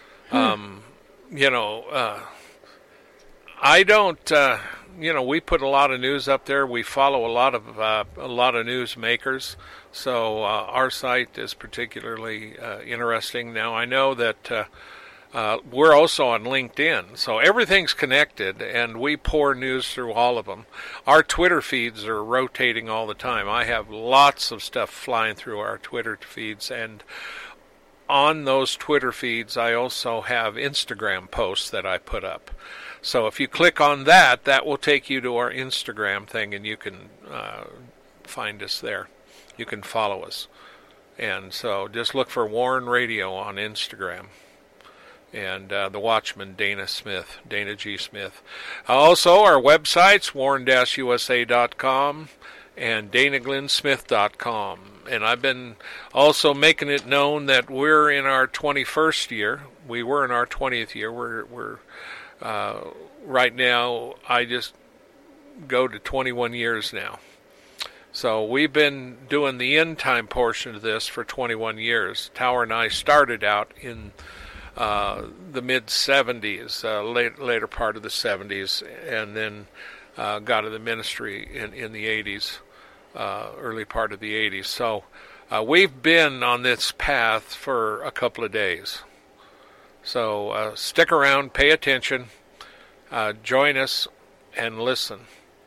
I don't. We put a lot of news up there. We follow a lot of news makers. So our site is particularly interesting. Now I know that we're also on LinkedIn, so everything's connected, and we pour news through all of them. Our Twitter feeds are rotating all the time. I have lots of stuff flying through our Twitter feeds, and on those Twitter feeds, I also have Instagram posts that I put up. So if you click on that, that will take you to our Instagram thing, and you can find us there. You can follow us. And so just look for Warn Radio on Instagram. And the Watchman, Dana G. Smith. Also, our websites, warn-usa.com and danaglennsmith.com. And I've been also making it known that we're in our 21st year. We were in our 20th year. We're right now, I just go to 21 years now. So we've been doing the end time portion of this for 21 years. Tower and I started out in the mid-70s, later part of the 70s, and then got in the ministry in the 80s, early part of the 80s. So we've been on this path for a couple of days. So stick around, pay attention, join us, and listen.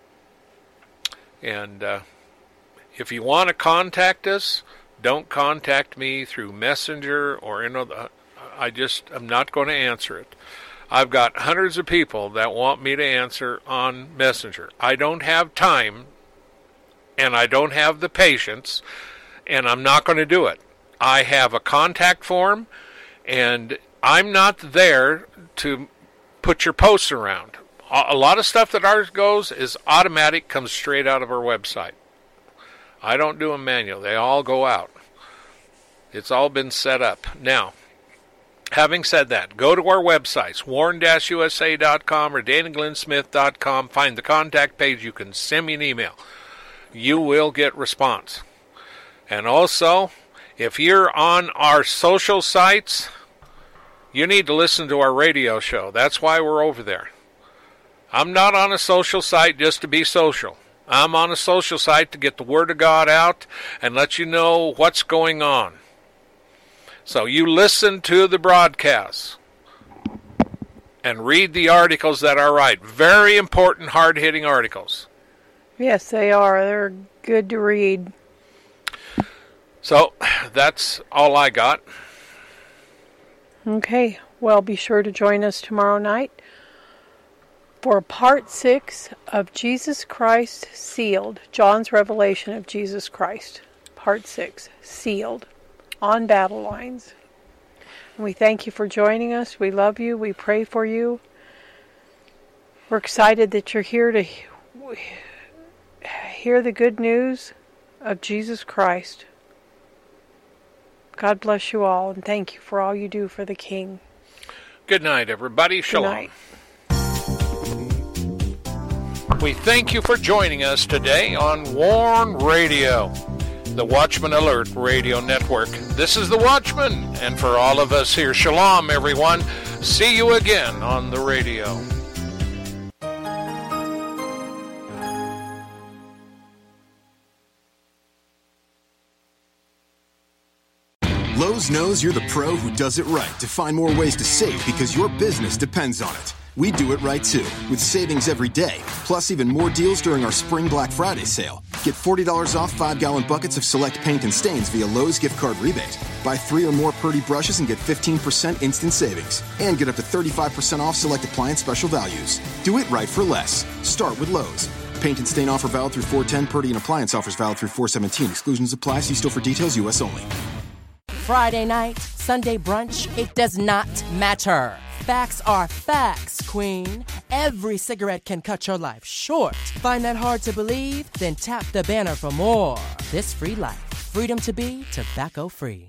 And if you want to contact us, don't contact me through Messenger or I'm not going to answer it. I've got hundreds of people that want me to answer on Messenger. I don't have time, and I don't have the patience, and I'm not going to do it. I have a contact form, and I'm not there to put your posts around. A lot of stuff that ours goes is automatic, comes straight out of our website. I don't do them manual. They all go out. It's all been set up. Now, having said that, go to our websites, warn-usa.com or danaglennsmith.com. Find the contact page. You can send me an email. You will get response. And also, if you're on our social sites, you need to listen to our radio show. That's why we're over there. I'm not on a social site just to be social. I'm on a social site to get the Word of God out and let you know what's going on. So you listen to the broadcasts and read the articles that are right. Very important, hard-hitting articles. Yes, they are. They're good to read. So that's all I got. Okay. Well, be sure to join us tomorrow night for part 6 of Jesus Christ Sealed. John's Revelation of Jesus Christ. Part 6, Sealed. On Battle Lines. And we thank you for joining us. We love you. We pray for you. We're excited that you're here to hear the good news of Jesus Christ. God bless you all, and thank you for all you do for the King. Good night, everybody. Shalom. Good night. We thank you for joining us today on Warn Radio, the Watchman Alert Radio Network. This is the Watchman, and for all of us here, shalom, everyone. See you again on the radio. Lowe's knows you're the pro who does it right to find more ways to save because your business depends on it. We do it right too, with savings every day, plus even more deals during our Spring Black Friday sale. Get $40 off 5-gallon buckets of select paint and stains via Lowe's gift card rebate. Buy 3 or more Purdy brushes and get 15% instant savings. And get up to 35% off select appliance special values. Do it right for less. Start with Lowe's. Paint and stain offer valid through 4/10. Purdy and appliance offers valid through 4/17. Exclusions apply. See store for details. U.S. only. Friday night, Sunday brunch, it does not matter. Facts are facts, queen. Every cigarette can cut your life short. Find that hard to believe? Then tap the banner for more. This free life. Freedom to be tobacco free.